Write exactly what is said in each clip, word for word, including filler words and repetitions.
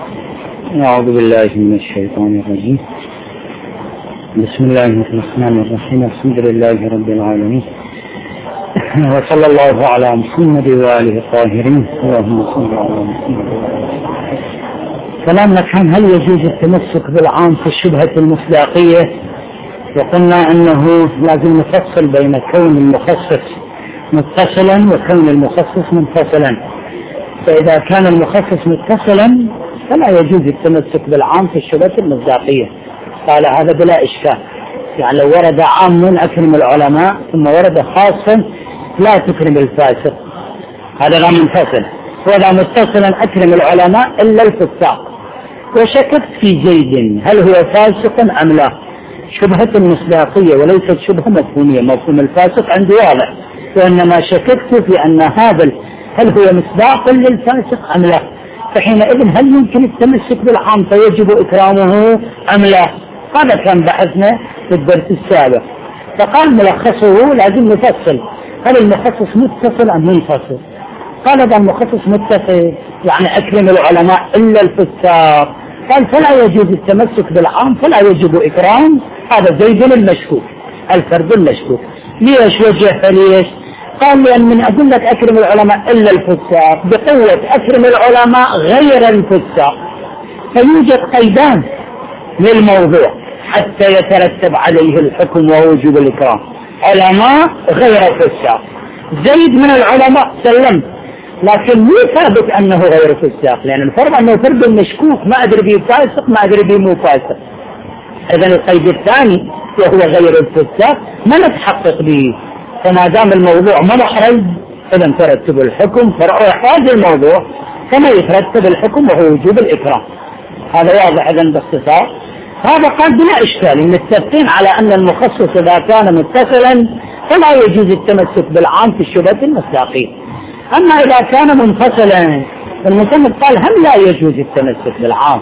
أعوذ بالله من الشيطان الرجيم. بسم الله الرحمن الرحيم. الحمد لله رب العالمين، وصلى الله على محمد وآله الطاهرين. اللهم صل على محمد وآله. كلامنا كان هل يجوز التمسك بالعام في الشبهة المصداقية، وقلنا أنه لازم نفصل بين كون المخصص متصلا وكون المخصص منفصلا. فإذا كان المخصص متصلا فلا يجوز التمسك بالعام في الشبهة المصداقية. قال هذا بلا إشكال، يعني لو ورد عام أكرم العلماء ثم ورد خاصا لا تكرم الفاسق، هذا لا منفصل. ولا متصلا أكرم العلماء إلا الفساق. وشككت في زيد هل هو فاسق أم لا، شبهة المصداقية وليست شبهة مفهومية. مفهوم الفاسق عندي واضح، وإنما شككت في أن هذا هل هو مصداق للفاسق أم لا. فحينئذ هل يمكن التمسك بالعام فيجب إكرامه أم لا؟ هذا كان بحثنا في الدرس السابق. فقال ملخصه لازم نفصل هل المخصص متصل أم منفصل. قال هذا المخصص متصل يعني أكرم العلماء إلا الفساق. قال فلا يجوز التمسك بالعام فلا يجب إكرام هذا زيد المشكوك، الفرد المشكوك. ليش وجه فليش؟ قال لأن من أدلة أكرم العلماء إلا الفساق بقوة أكرم العلماء غير الفساق، فيوجد قيدان للموضوع حتى يترتب عليه الحكم ووجوب الإكرام. علماء غير فساق، زيد من العلماء سلم، لكن مو ثابت أنه غير فساق، لأن الفرق أنه فرد مشكوك، ما أدري به فاسق ما أدري به مو فاسق. إذن القيد الثاني وهو غير الفساق ما نتحقق به. فما دام الموضوع ما محرز إذن ترتب الحكم فرع إحراز الموضوع كما يترتب الحكم وهو وجوب الإكرام. هذا واضح إذن باختصار. هذا قال بلا إشكال، متفقين على أن المخصص إذا كان متصلا فلا يجوز التمسك بالعام في الشبهة المصداقية. أما إذا كان منفصلا المصنف قال هم لا يجوز التمسك بالعام،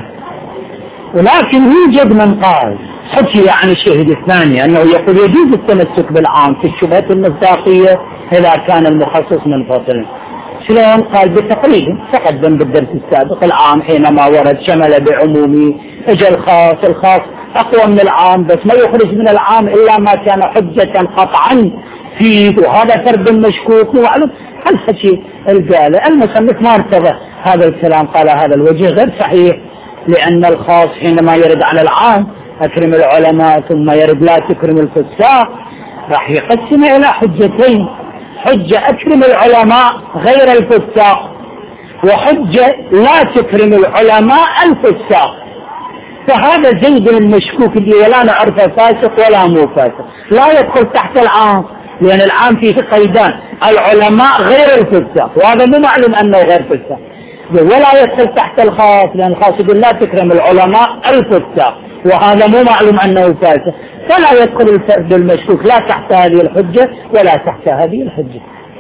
ولكن يوجد من قال حكي عن الشهد الثاني أنه يقول يجوز التمسك بالعام في الشبهة المصداقية إذا كان المخصص منفصلا. شلون؟ قال بتقريب تقدم بالدرس السابق العام حينما ورد شمل بعمومي، اجى الخاص، الخاص أقوى من العام بس ما يخرج من العام إلا ما كان حجة قطعا فيه، وهذا فرد مشكوك ومعلوم. الحكي القال المصنف ما ارتضى هذا الكلام، قال هذا الوجه غير صحيح، لأن الخاص حينما يرد على العام أكرم العلماء ثم يرد لا تكرم الفساق راح يقسم إلى حجتين، حجة أكرم العلماء غير الفساق، وحجة لا تكرم العلماء الفساق. فهذا زيد المشكوك اللي ولا نعرفه فاسق ولا مو فاسق لا يدخل تحت العام، لأن العام فيه قيدان العلماء غير الفساق، وهذا مو معلوم أنه غير فساق. ولا يدخل تحت الخاص، لأن الخاص يقول لا تكرم العلماء الفساق، وهذا مو معلوم أنه فاسق. فلا يدخل الفرد المشكوك لا تحت هذه الحجة ولا تحت هذه الحجة.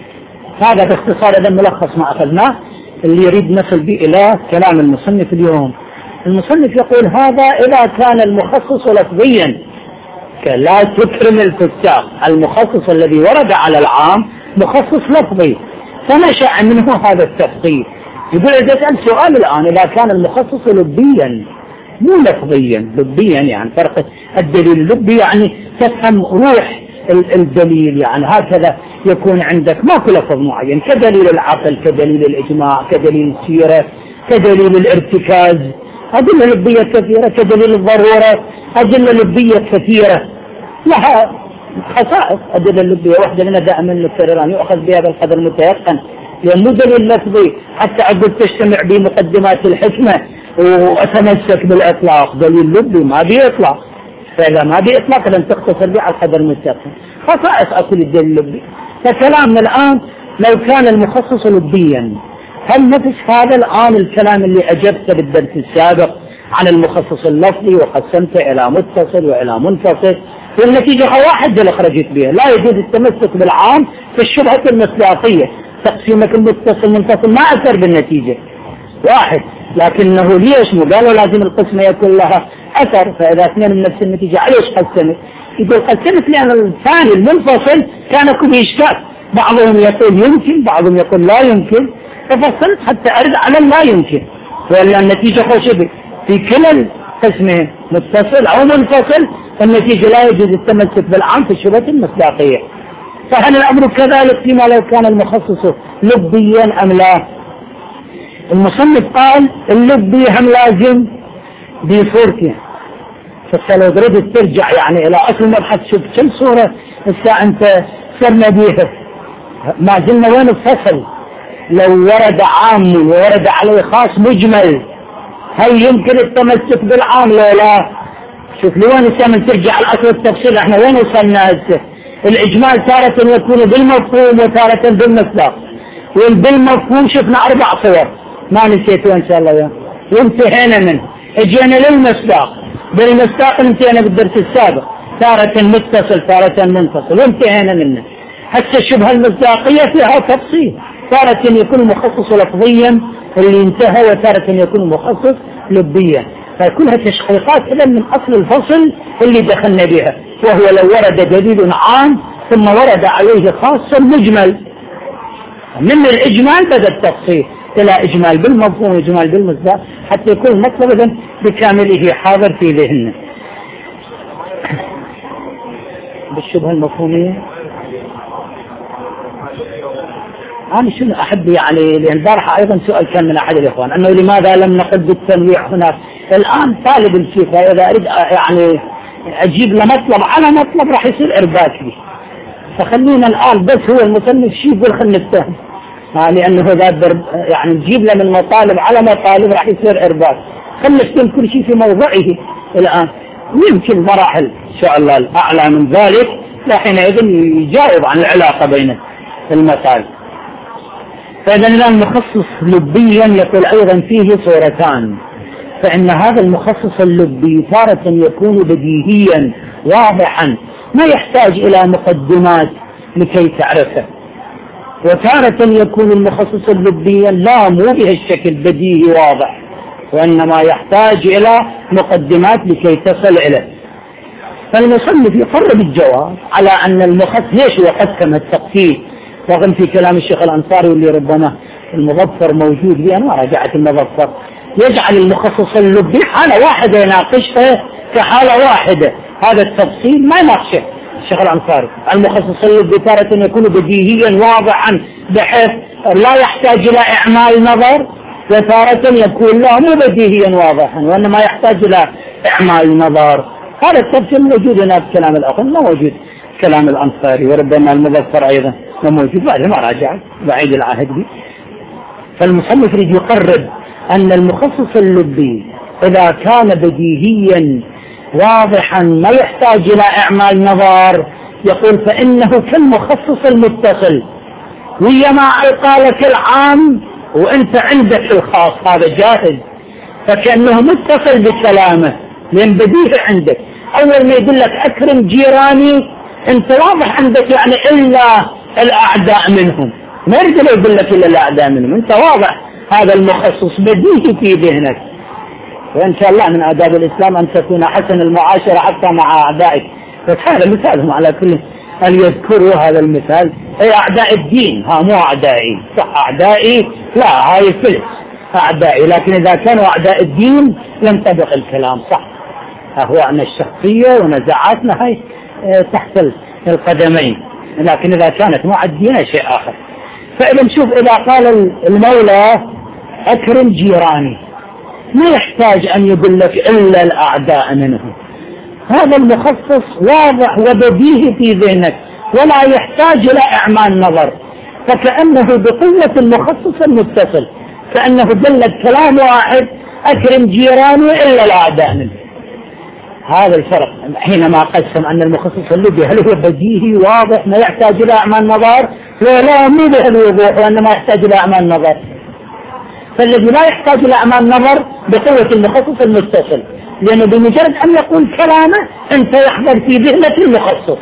هذا باختصار إذا ملخص ما أخذناه اللي يريد نصل به إلى كلام المصنف اليوم. المصنف يقول هذا إذا كان المخصص لفظيا لا تكرم الفساق، المخصص الذي ورد على العام مخصص لفظي فنشأ منه هذا التفصيل. يقول إذا سأل سؤال الآن إذا كان المخصص لبيا مو لفظيا، لبيا يعني فرق الدليل اللبي يعني تفهم روح الدليل، يعني هكذا يكون عندك ماكو لفظ معين كدليل العقل كدليل الإجماع كدليل السيرة كدليل الارتكاز، أدلة لبية كثيرة كدليل الضرورة، أدلة لبية كثيرة لها خصائص. أدلة اللبية واحدة لنا دائما نكرران يؤخذ بها بالقدر المتيقن، لأن مو دليل لفظي حتى أقول تجتمع بمقدمات الحكمة وأتمسك بالإطلاق، دليل لبي ما بيطلق، فإذا ما بيطلق لن تختصر به على القدر المتيقن. خصائص أكل الدليل اللبي. فكلامنا الآن لو كان المخصص لبيا هل نفس هذا الآن الكلام اللي أجبت بالدرس السابق عن المخصص اللفظي وقسمته إلى متصل وإلى منفصل، والنتيجة واحدة اللي خرجت بها لا يجوز التمسك بالعام في الشبهة المصداقية. تقسيمك المتصل منفصل ما أثر بالنتيجة واحد، لكنه ليش مو قالوا لازم القسمة يكون لها أثر، فإذا اثنين من نفس النتيجة عليش قسمت؟ يقول قسمت لأن الثاني المنفصل كان كل إشكال، بعضهم يقول يمكن بعضهم يقول لا يمكن، ففصلت حتى أرد على لا يمكن، ولا النتيجة خوشبه في كل القسمين متصل أو منفصل، النتيجة لا يجوز التمسك بالعام في شبهة المصداقية. فهل الأمر كذلك فيما لو كان المخصص لبيا أم لا؟ المصنف قال اللبي هم لازم بصورتين، فلو تريد ترجع يعني إلى أصل المبحث شوف كم صورة هسه أنت صرنا بيها، ما زلنا وين الفصل؟ لو ورد عام وورد عليه خاص مجمل هل يمكن التمسك بالعام لا لا؟ شوف لوين السمن ترجع الأصل التفصيل، احنا وين وصلنا هسه؟ الإجمال تارة يكون بالمفهوم وتارة بالمصداق، وبالمفهوم شفنا أربع صور ما نسيتوا إن شاء الله وانتهينا منه، اجينا للمصداق، بالمصداق انتهينا بالدرس السابق تارة متصل تارة منفصل وانتهينا منه. حتى الشبهة المصداقية فيها تفصيل، تارة يكون المخصص لفظيا اللي انتهى وتارة يكون المخصص لبيا، فكلها تشقيقات إذا من أصل الفصل اللي دخلنا بها، وهو لو ورد دليل عام ثم ورد عليه خاص مجمل، من الإجمال بدأ التفصيل إلى إجمال بالمفهوم وإجمال بالمصداق حتى يكون المطلب بكامله حاضر في ذهننا. بالشبهة المفهومية أنا شنو أحب يعني، لأن البارحة أيضا سؤال كان من أحد الإخوان أنه لماذا لم نقل بالتنويع هناك. الآن طالب الشيخ إذا أريد يعني أجيب لمطلب على مطلب راح يصير إرباك به، فخلينا الآن بس هو المصنف شيء يقول خلنا نتهم، لأنه هذا يعني نجيب له من مطالب على مطالب راح يصير إرباك، خلنا نكتب كل شيء في موضعه الآن، يمكن مراحل إن شاء الله الأعلى من ذلك لحينئذ يجاوب عن العلاقة بين المطالب. فإذا الآن المخصص لبيا يقول أيضا فيه صورتان، فإن هذا المخصص اللبي تارة يكون بديهيا واضحا ما يحتاج إلى مقدمات لكي تعرفه، وتارة يكون المخصص اللبيا لا مو بهالشكل بديهي واضح وإنما يحتاج إلى مقدمات لكي تصل إليه. فالمصنف يقرب الجواب على أن المخصص ليش وقسم التقسيم، رغم في كلام الشيخ الأنصاري واللي ربما المظفر موجود لي أنا راجعت المظفر يجعل المخصص اللبي حالة واحدة يناقشها كحالة واحدة، هذا التفصيل ما يناقشه الشيخ الأنصاري. المخصص اللبي تارة يكون بديهيا واضحا بحيث لا يحتاج إلى إعمال نظر، وتارة يكون له مو بديهيا واضحا وإنما يحتاج إلى إعمال نظر. هذا التفصيل موجود هنا في كلام الأخر، ما موجود كلام الأنصاري، وربما المظفر أيضا ما موجود بعد ما راجع بعيد العهد بي. فالمصنف يريد يقرب أن المخصص اللبي إذا كان بديهيا واضحا ما يحتاج إلى إعمال نظر يقول فإنه كالمخصص المتصل، ويا ما قالك العام وأنت عندك الخاص هذا جاهز، فكأنه متصل بكلامه لأن بديه عندك. أول ما يقول لك أكرم جيراني أنت واضح عندك يعني إلا الأعداء منهم، ما يريد يقول لك إلا الأعداء منهم، أنت واضح هذا المخصص بديه في ذهنك. وإن شاء الله من آداب الإسلام أن تكون حسن المعاشرة حتى مع أعدائك، فهذا مثالهم على كل أن يذكروا هذا المثال، أي أعداء الدين، ها مو أعدائي، صح أعدائي لا هاي فلس أعدائي، لكن إذا كانوا أعداء الدين ينطبق الكلام صح، هو أن الشخصية ونزاعاتنا هاي تحت القدمين، لكن إذا كانت مع الدين شيء آخر. فإذا نشوف إذا قال المولى أكرم جيراني ما يحتاج أن يقول لك إلا الأعداء منهم، هذا المخصص واضح وبديهي في ذهنك ولا يحتاج إلى إعمال نظر، فكأنه بقوة المخصص المتصل، كأنه دلت كلام واحد أكرم جيراني إلا الأعداء منهم. هذا الفرق حينما قسم أن المخصص اللبي هل هو بديهي واضح ما يحتاج إلى أعمال نظر، لا لا مو بهالوضوح وإنما يحتاج إلى أعمال نظر. فالذي لا يحتاج إلى أعمال نظر بقوة المخصص المتصل، لأنه بمجرد أن يقول كلامه أنت يحضر في ذهنك المخصص،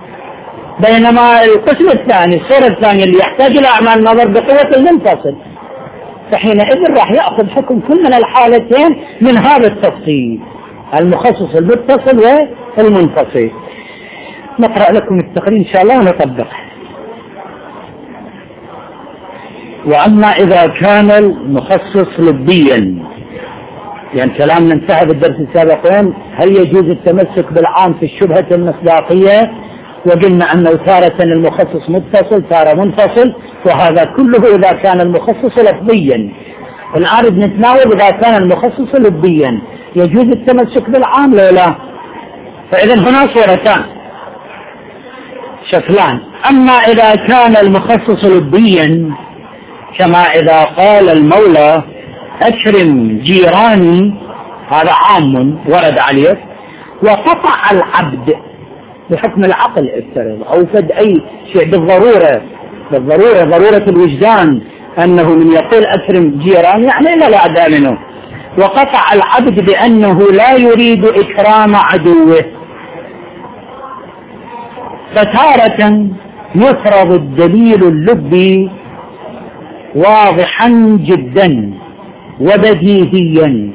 بينما القسم الثاني الصورة الثانية اللي يحتاج إلى أعمال نظر بقوة المنفصل، فحينئذ راح يأخذ حكم كل من الحالتين من هذا التفصيل، المخصص المتصل والمنفصل. نقرأ لكم التقرير إن شاء الله ونطبقه. وأما إذا كان المخصص لبيا يعني كلامنا انتهى بالدرس السابق وين؟ هل يجوز التمسك بالعام في الشبهة المصداقية؟ وقلنا أنه تارة المخصص متصل تارة منفصل، وهذا كله إذا كان المخصص لفظيا. الآن نتناول إذا كان المخصص لفظيا يجوز التمسك بالعام لا لا؟ فإذا هنا صورتان شكلان. أما إذا كان المخصص لفظيا كما إذا قال المولى أكرم جيراني، هذا عام ورد عليه، وقطع العبد بحكم العقل افترض أو فد أي شيء بالضرورة بالضرورة ضرورة الوجدان أنه من يقول أكرم جيراني يعني لا الأعداء منه، وقطع العبد بأنه لا يريد إكرام عدوه. فتارة يفرض الدليل اللبي واضحا جدا وبديهيا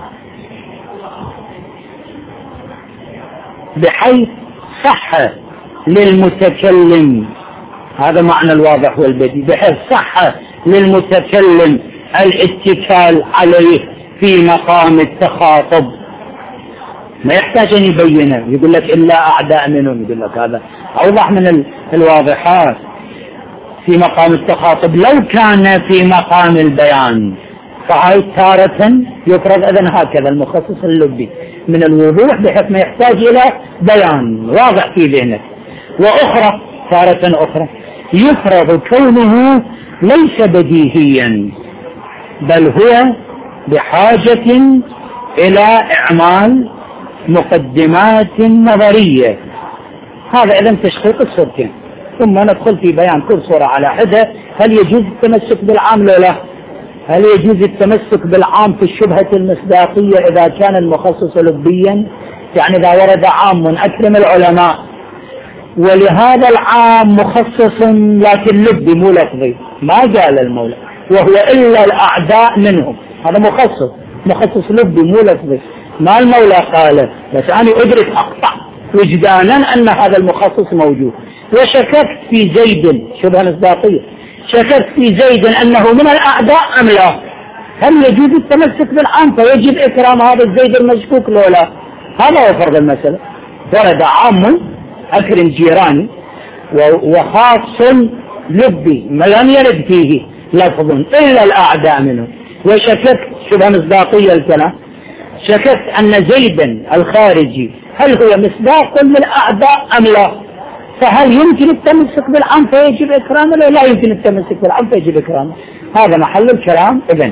بحيث صح للمتكلم، هذا معنى الواضح والبديهي، بحيث صح للمتكلم الاتكال عليه في مقام التخاطب، ما يحتاج أن يبينه يقول لك إلا أعداء منهم، يقول لك هذا أوضح من الواضحات في مقام التخاطب. لو كان في مقام البيان فهاي تارة يفرض إذن هكذا المخصص اللبي من الوضوح بحيث ما يحتاج إلى بيان واضح في ذهنك. وأخرى تارة أخرى يفرض كونه ليس بديهيا بل هو بحاجة إلى إعمال مقدمات نظرية. هذا إذن تشخيص الصورتين، ثم ندخل في بيان كل صورة على حدة. هل يجوز التمسك بالعام لا لا؟ هل يجوز التمسك بالعام في الشبهة المصداقية إذا كان المخصص لبيا؟ يعني إذا ورد عام من أكرم العلماء ولهذا العام مخصص لكن لبي مو لفظي، ما قال المولى وهو إلا الأعداء منهم، هذا مخصص مخصص لبي مو لفظي، ما المولى قاله، بس أنا أدرك أقطع وجدانا أن هذا المخصص موجود. وشككت في زيد شبهة مصداقية، شككت في زيد أنه من الأعداء أم لا؟ هل يجوز التمسك بالعام فيجب إكرام هذا الزيد المشكوك لو لا؟ هذا هو فرض المسألة. ورد عام أكرم جيراني وخاص لبي ما لم يرد فيه لفظ إلا الأعداء منه. وشككت شبهة مصداقية الكلام، شككت أن زيدا الخارجي هل هو مصداق للأعداء أم لا؟ فهل يمكن التمسك بالعام فيجب إكرامه لا يمكن التمسك بالعام فيجب إكرامه؟ هذا محل الكلام. إذن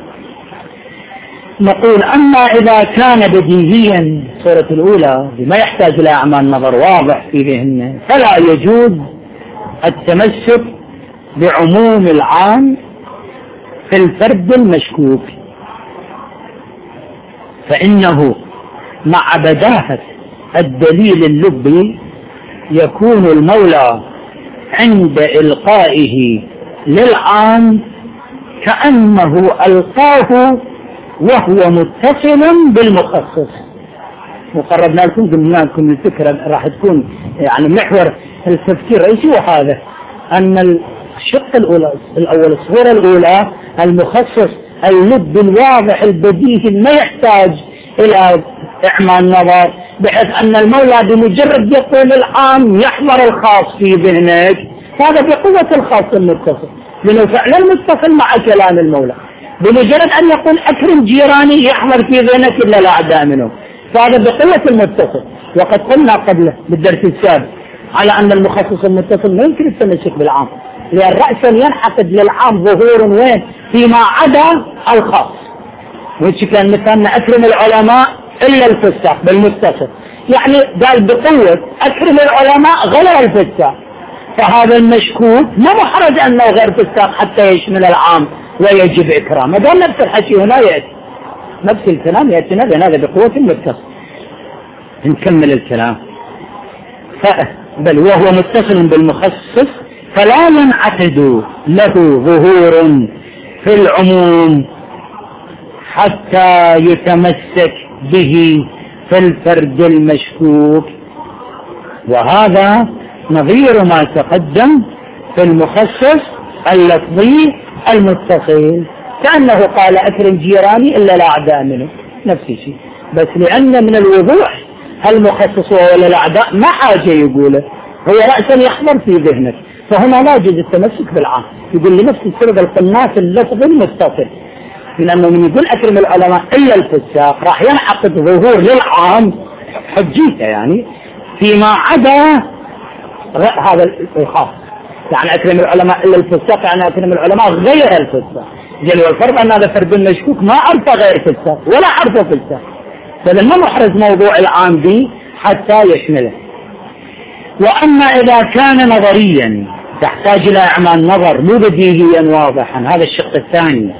نقول أما إذا كان بديهيا الصورة الأولى بما يحتاج إلى أعمال نظر واضح في ذهنه فلا يجوز التمسك بعموم العام في الفرد المشكوك، فإنه مع بداهة الدليل اللبي يكون المولى عند إلقائه للعام كأنه ألقاه وهو متصل بالمخصص. وقربنا لكم قلنا لكم الفكرة راح تكون يعني محور التفكير الرئيسي، وهذا أن الشق الأولى الأول الصورة الأولى المخصص اللب الواضح البديهي ما يحتاج إلى إعمال نظر، بحيث أن المولى بمجرد يقول العام يحضر الخاص في ذهنك، هذا بقوة الخاص المتصل لأنه فعلا متصل مع كلام المولى. بمجرد أن يقول أكرم جيراني يحضر في ذهنك إلا الأعداء منه، فهذا بقوة المتصل. وقد قلنا قبله بالدرس السابق على أن المخصص المتصل ما يمكن التمسك بالعام، لأن رأسا ينحقد للعام ظهور وين فيما عدا الخاص. وش كان مثالنا أكرم العلماء إلا الفساق بالمتصل، يعني قال بقوة أكرم العلماء غير الفساق، فهذا المشكوك ما محرج أنه غير فساق حتى يشمل العام ويجب إكرامه. هذا نفس الحكي هنا يأتي، نفس الكلام يأتي لنا هذا بقوة المتصل. نكمل الكلام. بل وهو متصل بالمخصص فلا ينعقد له ظهور في العموم حتى يتمسك به في الفرد المشكوك، وهذا نظير ما تقدم في المخصص اللفظي المتصل، كأنه قال أكرم جيراني إلا الأعداء منه، نفس الشيء، بس لأن من الوضوح المخصص ولا الأعداء ما حاجة يقوله، هو رأسا يحضر في ذهنك، فهنا لا يجوز التمسك بالعام. يقول لنفس السبب القناص اللفظ المتصل، لأنه من يقول أكرم العلماء إلا الفساق راح ينعقد ظهور للعام حجيته، يعني فيما عدا هذا الخاص. يعني أكرم العلماء إلا الفساق يعني أكرم العلماء غير الفساق. جل والفرض أن هذا فرد مشكوك ما عرفه غير فساق ولا عرفه فساق، فإذا ما محرز موضوع العام به حتى يشمله. وأما إذا كان نظريا تحتاج إلى إعمال نظر مو بديهيا واضحا، هذا الشق الثاني،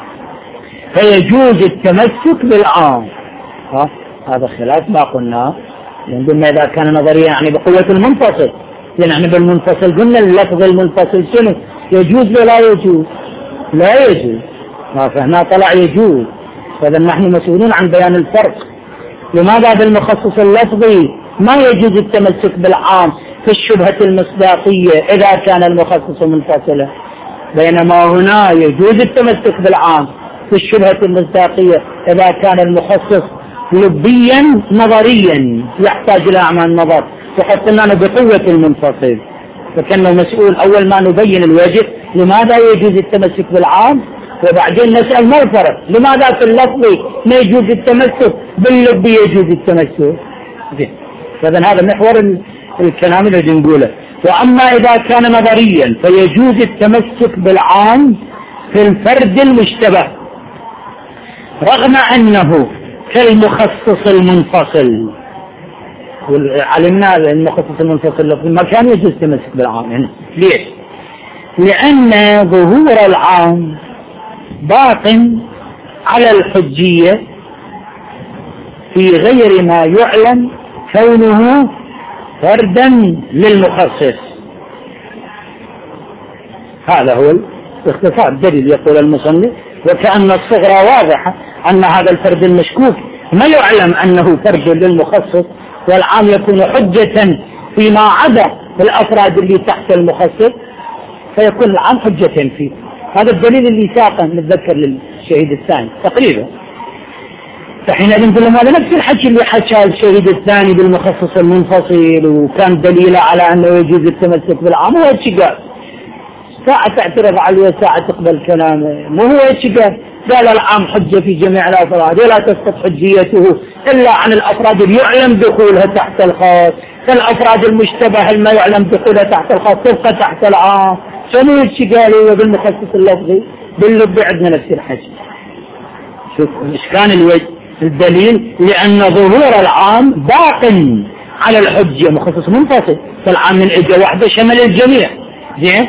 فيجوز التمسك بالعام. ها هذا خلاف ما قلنا، يعني قلنا إذا كان نظريا يعني بقوة المنفصل، يعني بالمنفصل قلنا اللفظ المنفصل شنو يجوز ولا يجوز؟ لا يجوز، فهنا طلع يجوز. فإذا نحن مسؤولون عن بيان الفرق. لماذا بالمخصص اللفظي ما يجوز التمسك بالعام في الشبهة المصداقية إذا كان المخصص منفصلا، بينما هنا يجوز التمسك بالعام في الشبهة المصداقية إذا كان المخصص لبيا نظريا يحتاج إلى أعمال نظر، وقد قلنا بقوة المنفصل. فكانه مسؤول أول ما نبين الوجه لماذا يجوز التمسك بالعام، وبعدين نسأل ما الفرق، لماذا في اللفظ ما يجوز التمسك باللب يجوز التمسك. فإذا هذا محور الكلام الذي نقوله. وأما إذا كان نظريا فيجوز التمسك بالعام في الفرد المشتبه رغم أنه كالمخصص المنفصل. علمنا المخصص المنفصل ما كان يجوز التمسك بالعام. يعني ليش؟ لأن ظهور العام باق على الحجية في غير ما يعلم كونه فردا للمخصص. هذا هو باختصار الدليل. يقول المصنف وكأن الصغرى واضحة أن هذا الفرد المشكوك ما يعلم أنه فرد للمخصص، والعام يكون حجة فيما عدا الأفراد اللي تحت المخصص، فيكون العام حجة فيه. هذا الدليل اللي ساقه نتذكر للشهيد الثاني تقريبا. فحينئذ نقول لهم هذا نفس الحكي اللي حكاه الشهيد الثاني بالمخصص المنفصل، وكان دليل على أنه يجوز التمسك بالعام. هو الشقاق ساعة تعترض عليه ساعة تقبل كلامه، مو هو الشقاق قال العام حجة في جميع الأفراد ولا تسقط حجيته إلا عن الأفراد اللي يعلم دخولها تحت الخاص، فالأفراد المشتبه ما يعلم دخولها تحت الخاص تبقى تحت العام. شنو الشقاق هو بالمخصص اللفظي باللب عندنا نفس الحكي. شوف إيش كان الوجه الدليل؟ لأن ظهور العام باق على الحجة مخصص منفصل، فالعام من إجا واحدة شمل الجميع. زين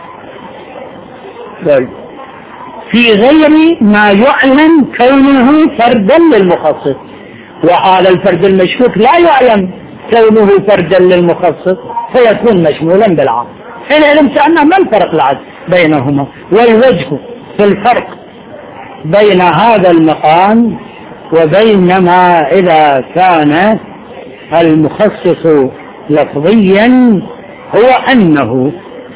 في غير ما يعلم كونه فردا للمخصص، وهذا الفرد المشكوك لا يعلم كونه فردا للمخصص فيكون مشمولا بالعام. حين سألنا ما الفرق العد بينهما، والوجه في الفرق بين هذا المقام وبين ما إذا كان المخصص لفظيا هو أنه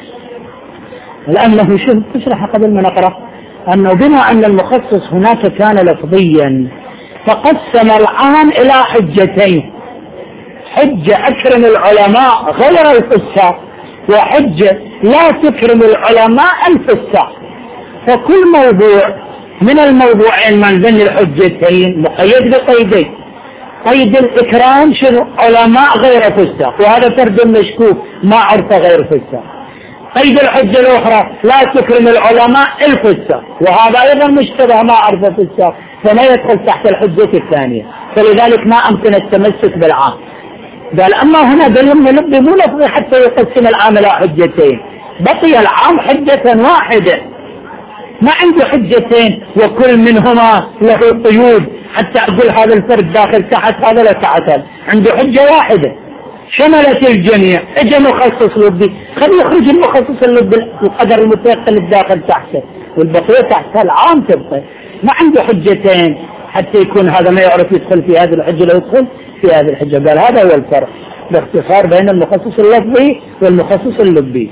لأنه شو تشرح قبل ما نقرأ أنه بما أن المخصص هناك كان لفظيا فقسم العام إلى حجتين، حجة أكرم العلماء غير الفساق، وحجة لا تكرم العلماء الفساق. فكل موضوع من الموضوعين من ذن الحجتين مقيد بقيدين. قيد الإكرام شنو؟ علماء غير فساق، وهذا فرد مشكوك ما عرف غير فساق. قيد الحجة الأخرى لا تكرم العلماء الفساق، وهذا أيضا مشتبه ما عرف فساق، فما يدخل تحت الحجة الثانية، فلذلك ما أمكن التمسك بالعام. قال أما هنا دليل من مو لفظي حتى يقسم العام إلى حجتين، بقي العام حجة واحدة ما عنده حجتين وكل منهما له قيود حتى أقول هذا الفرد داخل تحت هذا لا تحت هذا، عنده حجة واحدة شملت الجميع. اجى مخصص لبي خلي يخرج المخصص اللبي القدر المتيقن الداخل تحته والبقية تحت العام تبقى، ما عنده حجتين حتى يكون هذا ما يعرف يدخل في هذه الحجة لا يدخل في هذه الحجة. قال هذا هو الفرق باختصار بين المخصص اللفظي والمخصص اللبي.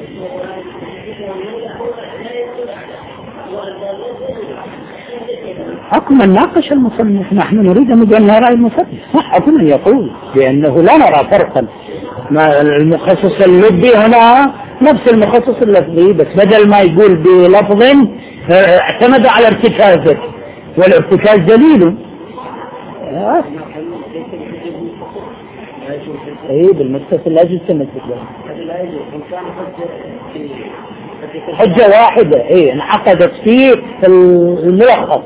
حكما ناقش المصنف، نحن نريد أن نجعل رأي المصنف، حكما يقول بأنه لا نرى فرقا، ما المخصص اللفظي هنا نفس المخصص اللفظي، بس بدل ما يقول بلفظ اعتمد على ارتكازه، والارتكاز دليل. اي بالمتصل لا يجوز تمسك حجة واحدة، اي انعقدت فيه الملخص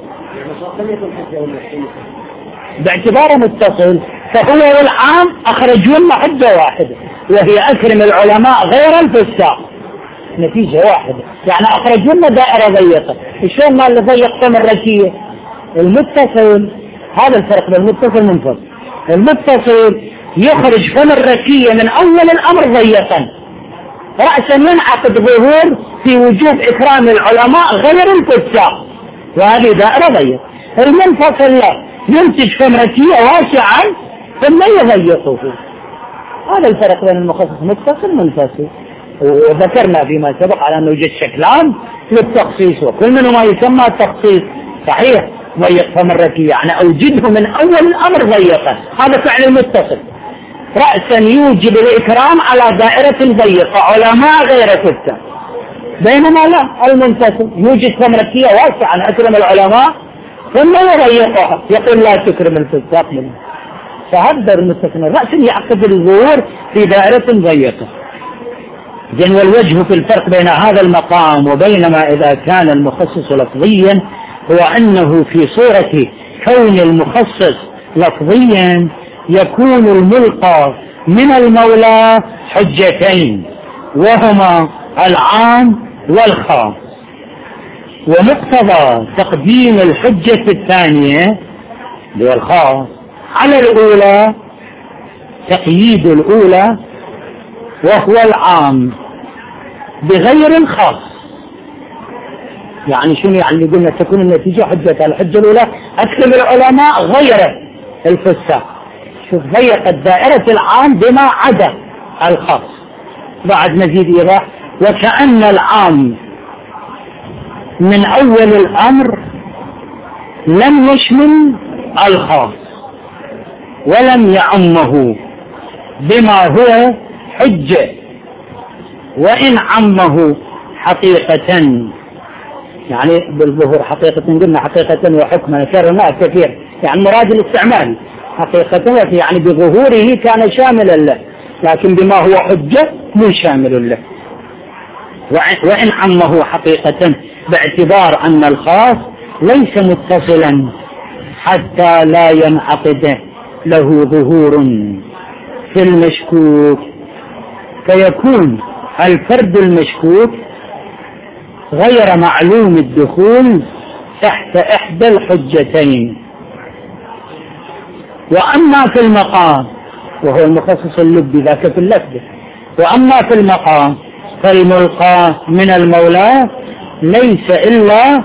باعتباره متصل، فهو والعام اخرجوا لنا حجة واحدة وهي اكرم العلماء غير الفساق، نتيجة واحدة، يعني اخرجوا لنا دائرة ضيقة. شلون ما اللي ضيق فم الركية؟ المتصل، هذا الفرق بين المتصل والمنفصل. المتصل يخرج فم الركية من اول الامر ضيقا، رأسا ينعقد ظهور في وجوب اكرام العلماء غير الفساق، وهذه دائرة ضيقة. المنفصل لا، ينتج فم ركية واسعا ثم يضيقه. هذا الفرق بين المخصص المتصل والمنفصل. وذكرنا فيما سبق على أنه يوجد شكلان للتخصيص، وكل منهما يسمى التخصيص. صحيح ضيق فم الركية يعني أوجده من أول الأمر ضيقا، هذا فعل المتصل، رأسا يوجب الإكرام على دائرة ضيقة علماء غير ستة. بينما لا، المنفصل يوجد فم ركية واسعا أكرم العلماء ثم يضيقها، يقول لا تكرم الفساق منه. فهذا المتصل رأسا يعقد الظهور في دائرة ضيقة. إذن والوجه في الفرق بين هذا المقام وبينما إذا كان المخصص لفظيا هو أنه في صورة كون المخصص لفظيا يكون الملقى من المولى حجتين، وهما العام والخاص، ومقتضى تقديم الحجة الثانية للخاص على الأولى تقييد الأولى وهو العام بغير الخاص. يعني شنو يعني؟ قلنا تكون النتيجة حجة الحجة الأولى أكثر العلماء غير الفساق، شوف ضيقت دائرة العام بما عدا الخاص. بعد مزيد إيضاح، وكأن العام من أول الأمر لم يشمل الخاص ولم يعمه بما هو حجة، وإن عمه حقيقة، يعني بالظهور حقيقة، قلنا حقيقة وحكما كرماء كثير، يعني مراد الاستعمال حقيقة يعني بظهوره كان شاملا له، لكن بما هو حجة مو شامل له. وإن عمه حقيقة باعتبار أن الخاص ليس متصلا حتى لا ينعقد له ظهور في المشكوك، فيكون الفرد المشكوك غير معلوم الدخول تحت إحدى الحجتين. وأما في المقام، وهو المخصص اللبي ذاك في اللفظ، وأما في المقام فالملقى من المولى ليس إلا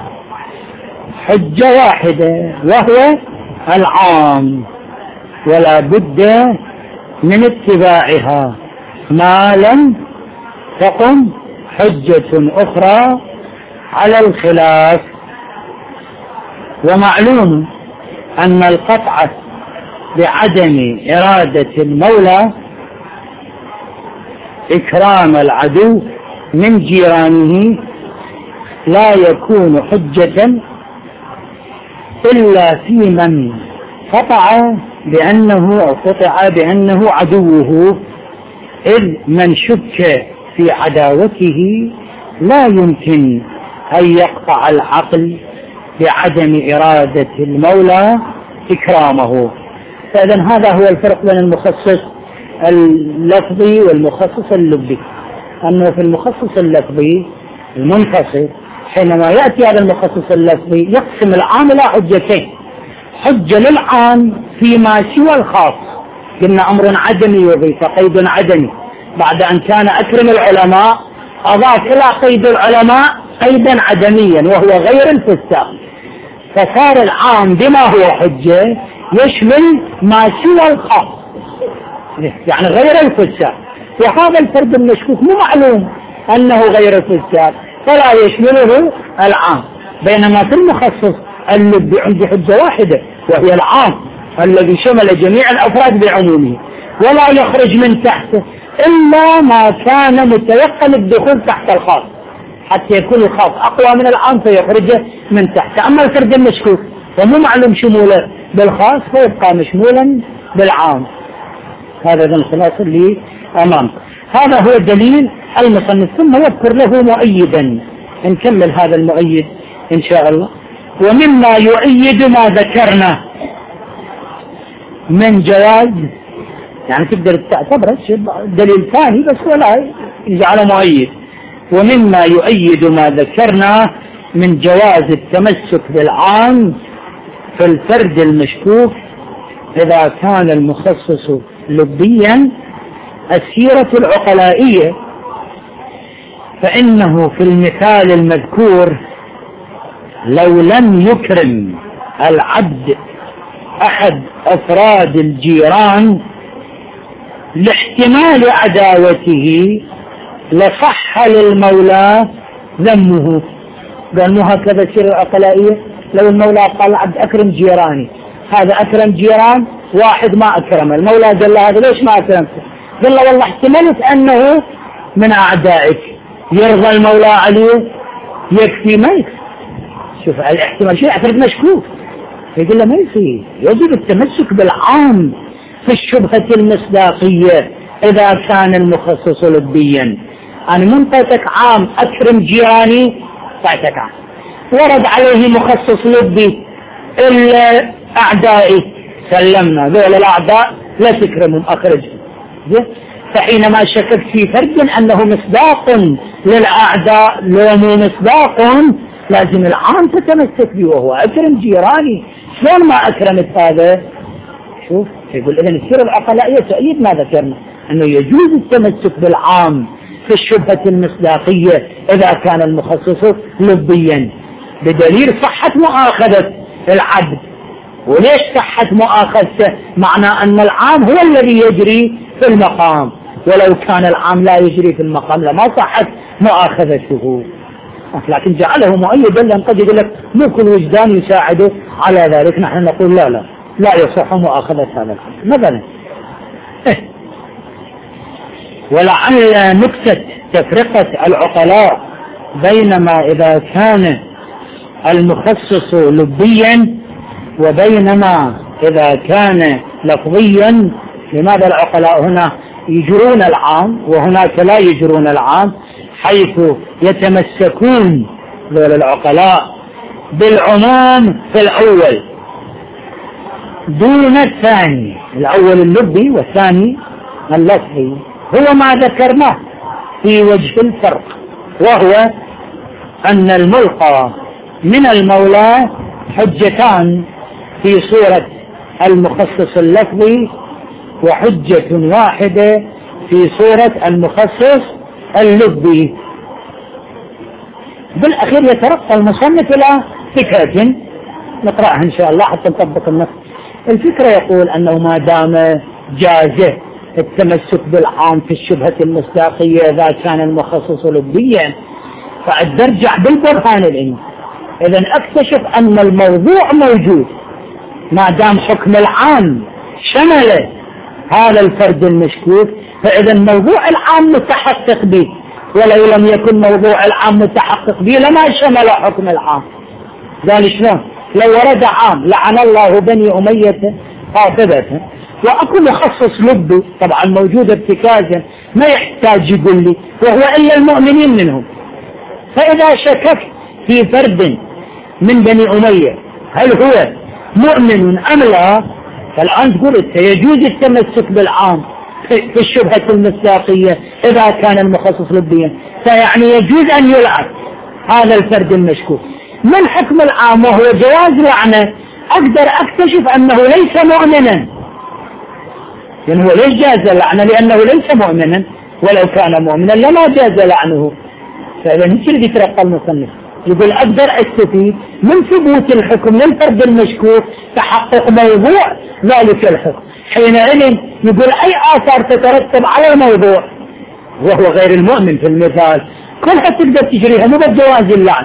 حجة واحدة وهو العام، ولا بد من اتباعها ما لم تقم حجة أخرى على الخلاف. ومعلوم أن القطع بعدم إرادة المولى إكرام العدو من جيرانه لا يكون حجة إلا في من قطع بأنه أو قطع بأنه عدوه، إذ من شك في عداوته لا يمكن أن يقطع العقل بعدم إرادة المولى إكرامه. فإذن هذا هو الفرق بين المخصص اللفظي والمخصص اللبي، أنه في المخصص اللفظي المنفصل حينما يأتي هذا المخصص اللفظي يقسم العام إلى حجتين، حجة للعام فيما سوى الخاص، قلنا أمر عدمي وضيف قيد عدمي، بعد أن كان أكرم العلماء أضاف إلى قيد العلماء قيدا عدميا وهو غير الفساق، فصار العام بما هو حجة يشمل ما سوى الخاص يعني غير الفساق. وهذا الفرد المشكوك مو معلوم أنه غير الفساق فلا يشمله العام، بينما في المخصص اللب عندي حجة واحدة وهي العام الذي شمل جميع الأفراد بعمومه، ولا يخرج من تحته إلا ما كان متيقن الدخول تحت الخاص، حتى يكون الخاص أقوى من العام فيخرجه من تحته. أما الفرد المشكوك ومو معلوم شموله بالخاص فيبقى مشمولا بالعام. هذا الخلاص اللي أمامك. هذا هو دليل المصنف، ثم يذكر له مؤيدا. نكمل هذا المؤيد إن شاء الله. ومما يؤيد ما ذكرنا من جواز، يعني تقدر تعتبره دليل ثاني بس ولا يجعله مؤيد. ومما يؤيد ما ذكرنا من جواز التمسك بالعام في الفرد المشكوك إذا كان المخصص لبيا السيرة العقلائية، فإنه في المثال المذكور لو لم يكرم العبد أحد أفراد الجيران لاحتمال عداوته لصح للمولى ذمه. قال مو هكذا السيرة العقلائية؟ لو المولى قال العبد أكرم جيراني، هذا أكرم جيران واحد ما أكرمه، المولى قال له هذا ليش ما أكرمته؟ قال له والله احتملت أنه من أعدائك، يرضى المولى عليه؟ يكفي ما يكفي. شوف الاحتمال شيء اعترف مشكوك، يقول له ما يصير، يجب التمسك بالعام في الشبهة المصداقية إذا كان المخصص لبيا. أنا منطقتك عام أكرم جيراني، طاعتك عام، ورد عليه مخصص لبي إلا أعدائي سلمنا، ذول الأعداء لا تكرمهم أخرجهم. فحينما شكك في فرد أنه مصداق للأعداء لو مو مصداق لازم العام تتمسك به، وهو أكرم جيراني، شلون ما أكرمت هذا؟ شوف يقول إذن السيرة العقلائية تؤيد ما ذكرنا أنه يجوز التمسك بالعام في الشبهة المصداقية إذا كان المخصص لبيا، بدليل صحة مؤاخذة العبد. وليش صحة مؤاخذته؟ معنى أن العام هو الذي يجري في المقام، ولو كان العام لا يجري في المقام لما صحت مؤاخذته، لكن جعله مؤيدا لأن قد يقول لك مو كل وجدان يساعده على ذلك. نحن نقول لا لا لا يصح مؤاخذة هذا العام مثلا. ولعل نكتة تفرقة العقلاء بينما إذا كان المخصص لبيا وبينما إذا كان لفظيا، لماذا العقلاء هنا يجرون العام وهناك لا يجرون العام؟ حيث يتمسكون ذول العقلاء بالعموم في الأول دون الثاني، الأول اللبي والثاني اللفظي، هو ما ذكرناه في وجه الفرق، وهو أن الملقى من المولى حجتان في صورة المخصص اللفظي، وحجة واحدة في صورة المخصص اللبي. بالأخير يترقى المصنف إلى فكرة نقرأها إن شاء الله حتى نطبق النص. الفكرة يقول أنه ما دام جازه التمسك بالعام في الشبهة المصداقية إذا كان المخصص لبيا، فقد نرجع بالبرهان العلمي. إذن أكتشف أن الموضوع موجود ما دام حكم العام شمل هذا الفرد المشكوك، فإذا موضوع العام متحقق به، ولو لم يكن موضوع العام متحقق به لما شمل حكم العام. قال شلون؟ لو ورد عام لعن الله بني أمية قاطبة وأكو مخصص لبي طبعا موجود ارتكازا ما يحتاج يقول لي وهو إلا المؤمنين منهم، فإذا شكك في فرد من بني أمية هل هو مؤمن أم لا، فالآن تقول يجوز التمسك بالعام في الشبهة المصداقية إذا كان المخصص لبيا، فيعني يجوز أن يلعن هذا الفرد المشكوك. من حكم العام وهو جواز لعنة أقدر أكتشف أنه ليس مؤمنا، يعني هو ليش جاز لعنة؟ لأنه ليس مؤمنا، ولو كان مؤمنا لما جاز لعنه. فإذا نفس اللي يترقى المصنف يقول أقدر أستفيد من ثبوت الحكم للفرد المشكوك تحقق موضوع ذلك الحكم، حينئذ يقول أي آثار تترتب على الموضوع وهو غير المؤمن في المثال كلها تقدر تجريها مو بالجواز اللعن،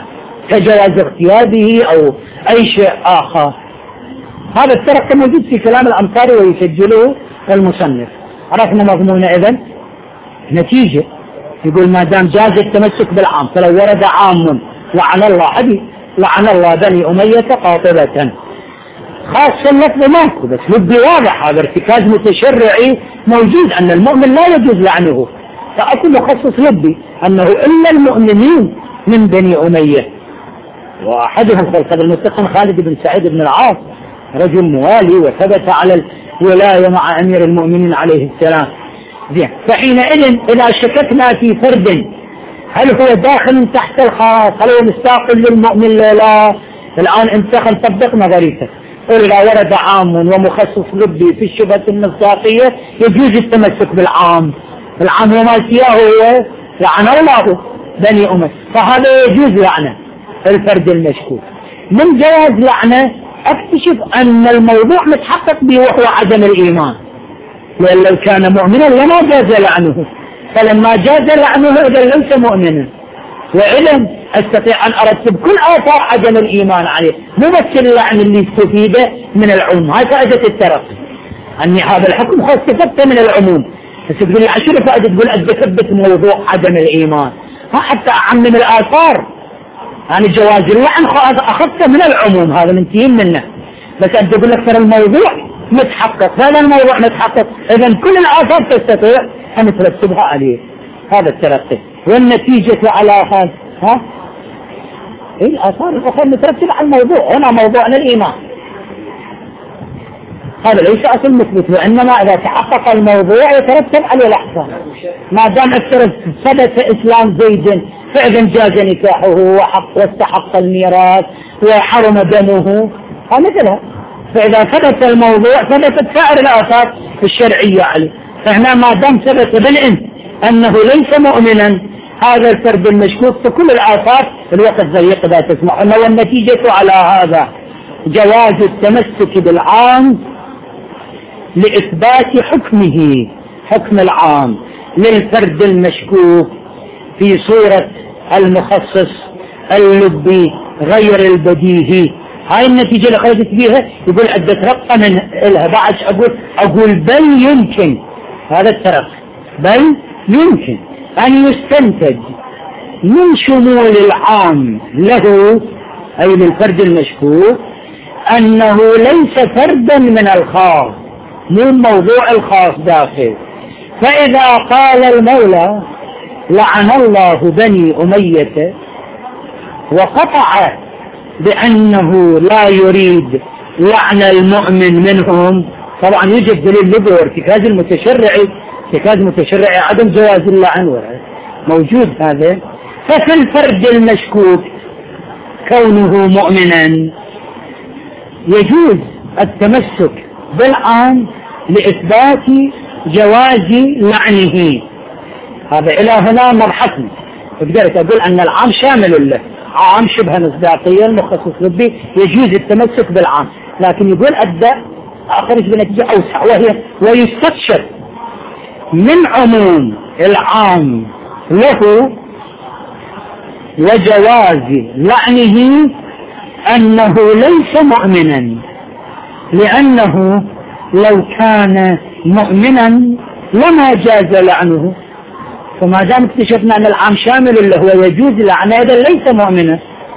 كجواز اغتيابه أو أي شيء آخر. هذا الترقي موجود في كلام الأمصاري ويسجله المصنف. عرفنا مضمون إذن نتيجة، يقول ما دام جاز التمسك بالعام فلو ورد عام لعن الله حديث لعن الله بني أمية قاطبة، خاصة اللفظ ماكو بس لبي واضح، هذا ارتكاز متشرعي موجود أن المؤمن لا يجوز لعنه، فأكو مخصص لبي أنه إلا المؤمنين من بني أمية. وأحدهم خلق المتقن خالد بن سعيد بن العاص، رجل موالي وثبت على الولاية مع أمير المؤمنين عليه السلام. زين، فحينئذ إذا شككنا في فرد هل هو داخل تحت الخاص، هل هو مستاق للمؤمن لا، الآن انتخل طبق نظريته. إذا ورد عام ومخصص لبي في الشبهة المصداقية يجوز التمسك بالعام، العام وما سياه هو لعن الله بني أمية، فهذا يجوز لعنة الفرد المشكوك. من جواز لعنة اكتشف أن الموضوع متحقق به وهو عدم الإيمان، لأن لو كان مؤمنا لما جاز لعنه، فلما جاز لعنه إذا ليس مؤمنا. وإذا أستطيع أن أرتب كل آثار عدم الإيمان عليه، مو بس اللعن اللي استفيده من العموم. هاي فائدة الترقي، أني هذا الحكم خاص استفدته من العموم، بس تقول لي عشر فائدة تقول أنت ثبت موضوع عدم الإيمان، ها حتى أعمم الآثار. يعني جواز اللعن أخذته من العموم، هذا منتهين منه، بس أنت تقول لك ترى الموضوع متحقق، هذا الموضوع متحقق، إذا كل الآثار تستطيع أن ترتبها عليه. هذا الترقي. والنتيجة على هذا ها إيه الآثار الأخرى مترتبة على الموضوع. هنا موضوعنا الإيمان، هذا ليس أصل مثبت، وإنما إذا تحقق الموضوع يترتب عليه الأحكام. ما دام افترض ثبت إسلام زيد فإذا جاز نكاحه وحق واستحق الميراث وحرم دمه، مثلها. فإذا ثبت الموضوع ثبتت سائر الآثار الشرعية عليه. فهنا ما دام ثبت بالإنس أنه ليس مؤمنا هذا الفرد المشكوك، فكل الآثار الوقت ضيق لا تسمح. والنتيجة على هذا جواز التمسك بالعام لإثبات حكمه، حكم العام للفرد المشكوك في صورة المخصص اللبي غير البديهي. هاي النتيجة اللي خرجت بيها. يقول عدة رقة من إلها بعد أقول أقول بل يمكن، هذا الترقي، بل يمكن أن يستنتج من شمول العام له أي للفرد المشكوك أنه ليس فردا من الخاص، من موضوع الخاص داخل. فإذا قال المولى لعن الله بني أمية وقطع بأنه لا يريد لعن المؤمن منهم، طبعا يوجد دليل لبه وارتكاز المتشرعي، ارتكاز متشرعي عدم جواز اللعن موجود هذا. ففي الفرد المشكوك كونه مؤمنا يجوز التمسك بالعام لإثبات جواز لعنه. هذا إلى هنا مبحثنا. قدرت أقول أن العام شامل له، عام شبه مصداقية المخصص لبي يجوز التمسك بالعام، لكن يقول أدى أخرج بنتيجة أوسع، وهي ويستكشف من عموم العام له وجواز لعنه أنه ليس مؤمنا، لأنه لو كان مؤمنا لما جاز لعنه. فما دام اكتشفنا أن العام شامل له ويجوز لعنه هذا ليس مؤمنا،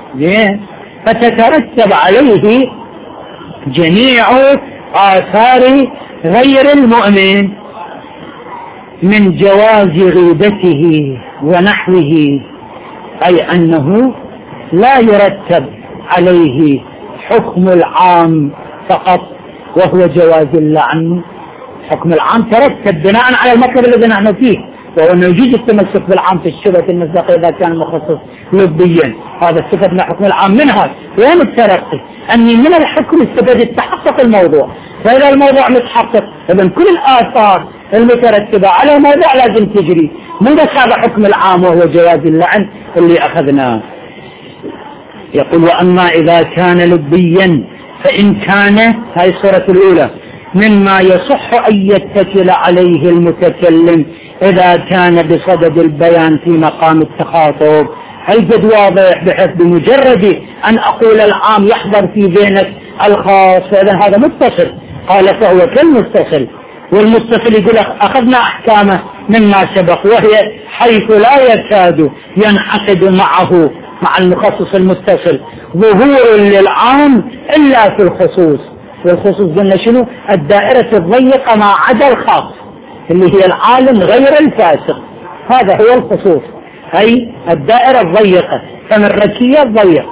فتترتب عليه جميع آثار غير المؤمن من جواز غيبته ونحوه، أي أنه لا يرتب عليه حكم العام فقط وهو جواز اللعن. حكم العام ترتب بناء على المطلب الذي نحن فيه، وهو أنه يجوز التمسك بالعام في الشبهة المصداقية إذا كان مخصص لبيا. هذا استفدنا حكم العام منها. وين الترقي؟ أني من الحكم استفدت تحقق الموضوع، فإذا الموضوع متحقق إذن كل الآثار المترتبة على الموضوع لازم تجري، مو بس هذا حكم العام وهو جواز اللعن اللي أخذناه. يقول وأما إذا كان لبيا فإن كان، هاي الصورة الأولى، مما يصح أن يتكل عليه المتكلم إذا كان بصدد البيان في مقام التخاطب. الجد واضح، بحيث بمجرد أن أقول العام يحضر في ذهنك الخاص، فإذا هذا متصل. قال فهو كالمتصل، والمتصل يقول أخذنا أحكامه مما سبق، وهي حيث لا يكاد ينعقد معه مع المخصص المتصل ظهور للعام إلا في الخصوص. والخصوص قلنا شنو؟ الدائرة الضيقة ما عدا الخاص اللي هي العالم غير الفاسق، هذا هو الخصوص، أي الدائرة الضيقة، فمن ركية الضيق.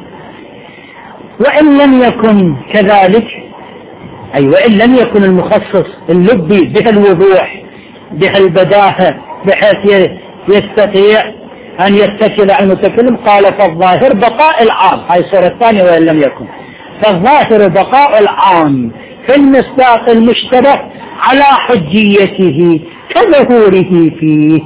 وإن لم يكن كذلك، أي وإن لم يكن المخصص اللبي به الوضوح به البداهة بحيث يستطيع أن يتكل على المتكلم، قال فالظاهر بقاء العام، هاي الصورة الثانية. وإن لم يكن فالظاهر بقاء العام في المصداق المشتبه على حجيته كظهوره فيه.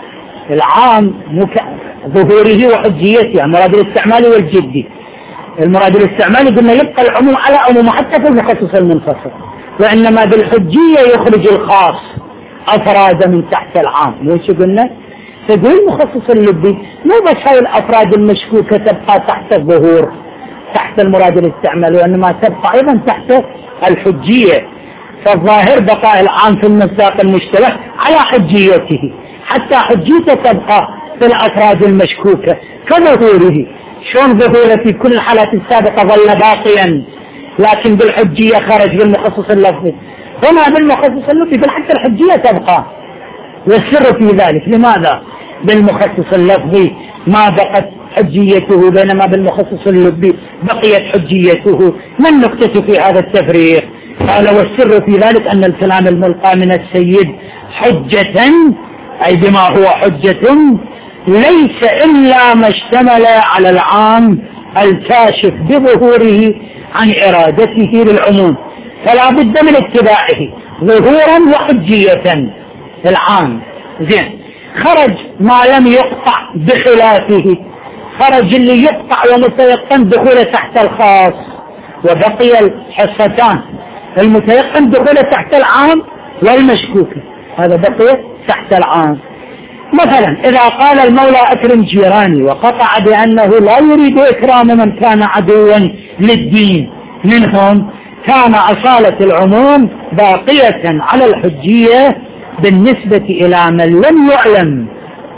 العام مك... ظهوره وحجيته، المراد الاستعمالي والجدي. المراد الاستعمالي قلنا يبقى العموم على عموم حتى في المخصص المنفصل، وإنما بالحجية يخرج الخاص أفراد من تحت العام. ليش قلنا؟ تقول المخصص اللبي مو بس هاي الأفراد المشكوكة تبقى تحت الظهور تحت المراد الاستعمالي، وإنما تبقى أيضا تحت الحجية. فالظاهر بقاء العام في المصداق المشتبه على حجيته، حتى حجيته تبقى في الأفراد المشكوكة كظهوره. شون ظهوره في كل الحالات السابقة ظل باقيا، لكن بالحجية خرج بالمخصص اللفظي، هنا بالمخصص اللفظي بل حتى الحجية تبقى. والسر في ذلك لماذا بالمخصص اللفظي ما بقت حجيته بينما بالمخصص اللفظي بقيت حجيته؟ ما النقطة في هذا التفريق؟ قال والسر في ذلك أن الكلام الملقى من السيد حجة، أي بما هو حجة، ليس إلا ما اشتمل على العام الكاشف بظهوره عن إرادته للعموم، فلا بد من اتباعه ظهورا وحجية. العام زين خرج ما لم يقطع بخلافه، خرج اللي يقطع ومتيقن دخوله تحت الخاص، وبقي الحصتان المتيقن دخوله تحت العام والمشكوك، هذا بقي تحت العام. مثلا إذا قال المولى أكرم جيراني وقطع بأنه لا يريد إكرام من كان عدوا للدين منهم، كان أصالة العموم باقية على الحجية بالنسبة إلى من لم يعلم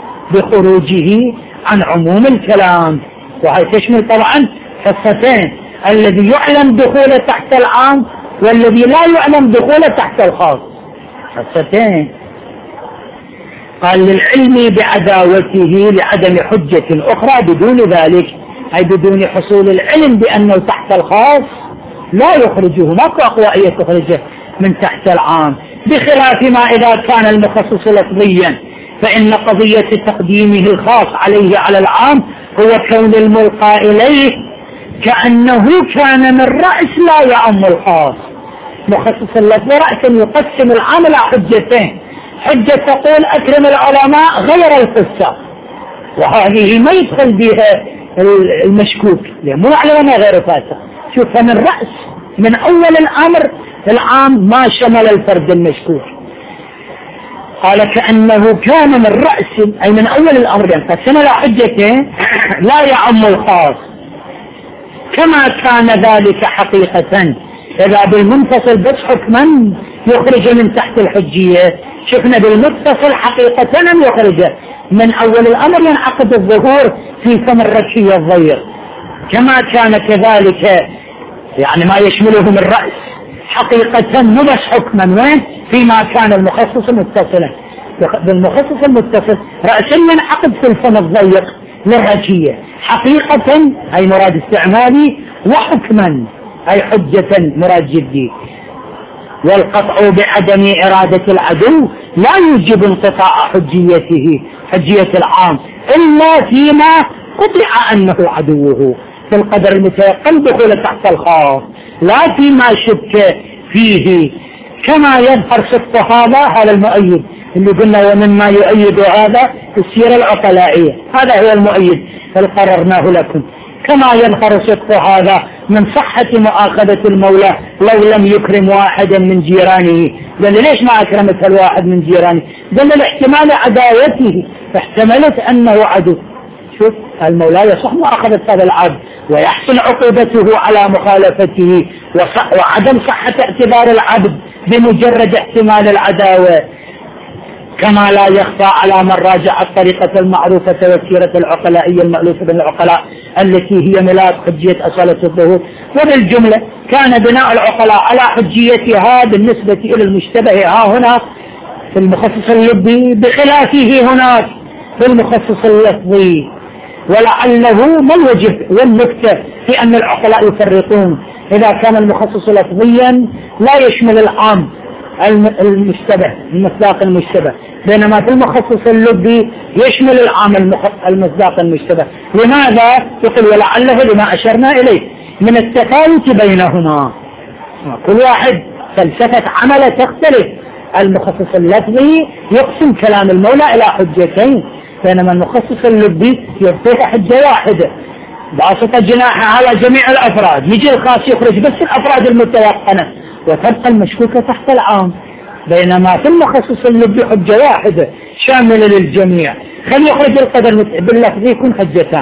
بخروجه عن عموم الكلام. وهي تشمل طبعا حصتين، الذي يعلم دخوله تحت العام والذي لا يعلم دخوله تحت الخاص، حصتين. قال للعلم بعداوته لعدم حجة أخرى بدون ذلك، أي بدون حصول العلم بأنه تحت الخاص لا يخرجه، ماكو أقوائية تخرجه من تحت العام، بخلاف ما إذا كان المخصص لفظيا، فإن قضية تقديمه الخاص عليه على العام هو كون الملقى إليه كأنه كان من رأس لا يعم الخاص. مخصص اللفظ رأسا يقسم العام إلى حجتين، حجة تقول أكرم العلماء غير الفساق، وهذه ما يدخل بها المشكوك مو علماء غير فاسق. شوف من رأس من أول الأمر العام ما شمل الفرد المشكوك. قال كأنه كان من رأس، أي من أول الأمر ينقسم إلى حجتين لا يعم الخاص، كما كان ذلك حقيقة إذا بالمنفصل بس حكما يخرج من تحت الحجية. شفنا بالمتصل حقيقة لم يخرجه من أول الأمر ينعقد الظهور في فم الركية الضيق، كما كان كذلك يعني ما يشمله من رأس حقيقة مو بس حكما، وين فيما كان المخصص متصلا. بالمخصص المتصل رأسا ينعقد في الفم الضيق للركية حقيقة، أي مراد استعمالي، وحكما أي حجة مراد جدي. والقطع بعدم إرادة العدو لا يوجب انقطاع حجيته حجية العام إلا فيما قطع أنه عدوه في القدر المتيقن دخول تحت الخاص، لا فيما شك فيه، كما يظهر صدق هذا هذا المؤيد اللي قلنا ومما يؤيد هذا السيرة العقلائية، هذا هو المؤيد اللي قررناه لكم. كما يظهر صدق هذا من صحة مؤاخذة المولى لو لم يكرم واحدا من جيرانه. قال ليش ما أكرمت الواحد من جيرانه؟ قال الاحتمال عداوته، احتملت أنه عدو. شوف المولى يصح مؤاخذة هذا العبد ويحسن عقوبته على مخالفته وعدم صحة اعتبار العبد بمجرد احتمال العداوة، كما لا يخفى على من راجع الطريقة المعروفة والسيرة العقلائية المألوفة بين العقلاء التي هي ملاك حجية أصالة الظهور. وبالجملة كان بناء العقلاء على حجيتها بالنسبة إلى المشتبه ها هنا في المخصص اللفظي بخلافه هناك في المخصص اللفظي. ولعله ما الوجه والنكتة في أن العقلاء يفرقون إذا كان المخصص لفظيا لا يشمل العام المشتبه المصداق المشتبه، بينما في المخصص اللفظي يشمل العام المصداق المشتبه. لماذا؟ يقول ولعله لما أشرنا إليه من التفاوت بينهما، كل واحد فلسفة عمله تختلف. المخصص اللفظي يقسم كلام المولى إلى حجتين، بينما المخصص اللفظي يعطيه حجة واحدة باسط جناحه على جميع الأفراد، يجي الخاص يخرج بس الأفراد المتيقنة وتبقى المشكوكة تحت العام. بينما في المخصص اللفظي حجة واحدة شاملة للجميع، خلي يخرج القدر باللفظي يكون حجتان.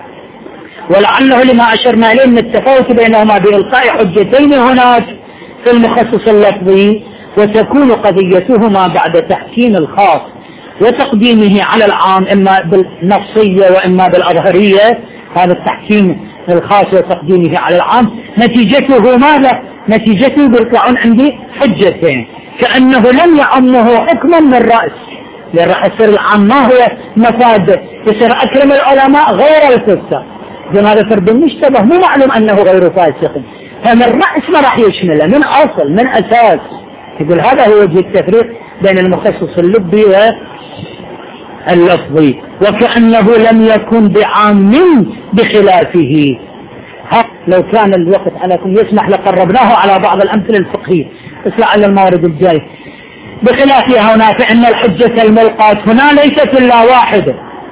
ولعله لما أشرنا إليه من التفاوت بينهما بإلقاء حجتين هناك في المخصص اللفظي، وتكون قضيتهما بعد تحكيم الخاص وتقديمه على العام إما بالنصية وإما بالأظهرية. هذا التحكيم الخاص وتقديمه على العام نتيجته ماذا؟ نتيجته بيطلعون عندي حجتين، كأنه لم يعمه حكما من رأس، لأن راح يصير العام ما هو مفاده، يصير أكرم العلماء غير الفسق، دون هذا فرد مشتبه مو معلوم أنه غير فاسق، فمن رأس ما راح يشمله من أصل من أساس. يقول هذا هو وجه التفريق بين المخصص اللفظي واللفظي، وكأنه لم يكن بعام بخلافه. لو كان الوقت عليكم يسمح لقربناه على بعض الأمثلة الفقهية بس لعل الموارد الجاي. بخلافها هنا فإن الحجة الملقاة هنا ليست إلا واحدة،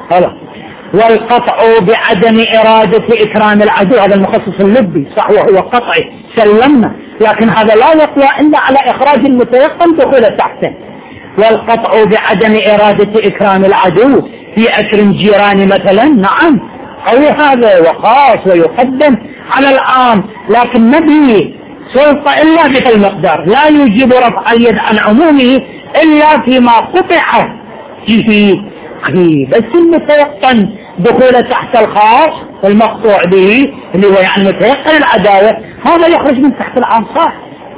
والقطع بعدم إرادة إكرام العدو، هذا المخصص اللفظي صح وهو قطعي سلمنا، لكن هذا لا يقوى إلا على إخراج المتيقن دخول تحته. والقطع بعدم إرادة إكرام العدو في أكرم جيران مثلا، نعم قوي هذا وخاص ويقدم على العام، لكن ما به سلطة إلا بهذا المقدار، لا يجب رفع اليد عن عمومه إلا فيما قطع فيه، بس المتيقن دخول تحت الخاص المقطوع به اللي هو يعني متيقن العداوة هذا يخرج من تحت العام صح.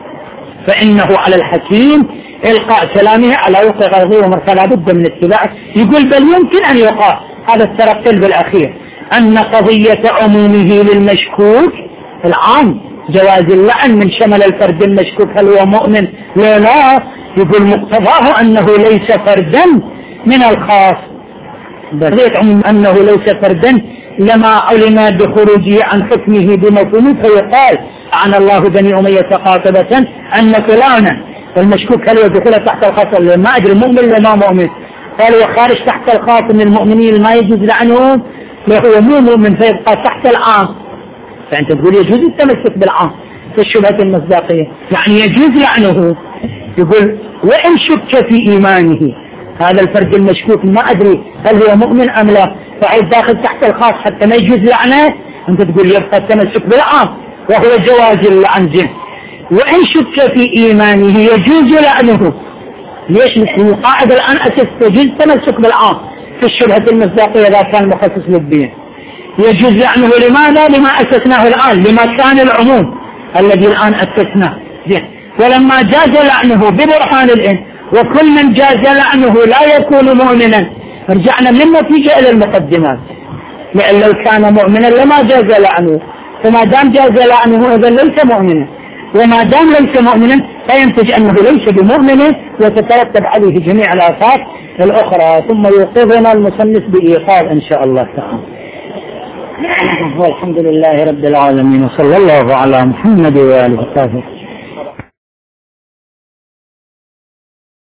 فإنه على الحكيم إلقاء كلامه على وقع غيظه ومرسى لا بد من اتباعه. يقول بل يمكن أن يقال هذا الترقل بالأخير أن قضية عمومه للمشكوك العام جواز اللعن من شمل الفرد المشكوك هل هو مؤمن لا لا، يقول مقتضاه أنه ليس فردا من الخاص، قضية عموم أنه ليس فردا لما علم بخروجه عن حكمه بمفهومه، فيقال عن الله بني أمية قاطبة أن فلانا المشكوك هل يدخل تحت الخاص ما أدري مؤمن ولا ما مؤمن، قال وخارج تحت الخاص من المؤمنين ما يجوز لعنهم وهو مو مؤمن فيبقى تحت العام. فأنت تقول يجوز التمسك بالعام في الشبهة المصداقية، يعني يجوز لعنه. يقول وإن شك في إيمانه هذا الفرد المشكوك ما أدري هل هو مؤمن أم لا، فعيد داخل تحت الخاص حتى ما يجوز لعنه، أنت تقول يبقى التمسك بالعام وهو جواز اللعن جن. وإن شك في إيمانه يجوز لعنه. ليش؟ القاعدة الآن أساس يجوز التمسك بالعام في الشبهة المصداقية إذا كان مخصص للدين، يجوز لعنه. لماذا؟ لما أسسناه الآن، لما كان العموم الذي الآن أسسناه. ولما جاز لعنه ببرهان الإن وكل من جاز لعنه لا يكون مؤمنا، رجعنا من النتيجة إلى المقدمات، لأن لو كان مؤمنا لما جاز لعنه، فما دام جاز لعنه إذا ليس مؤمنا، وما دام ليس مؤمنا فينتج أنه ليس بمؤمن وتترتب عليه جميع الآفات الأخرى. ثم يوقظنا المصنف بإيقاظ إن شاء الله تعالى. والحمد لله رب العالمين، وصلى الله على محمد وآله وصحبه.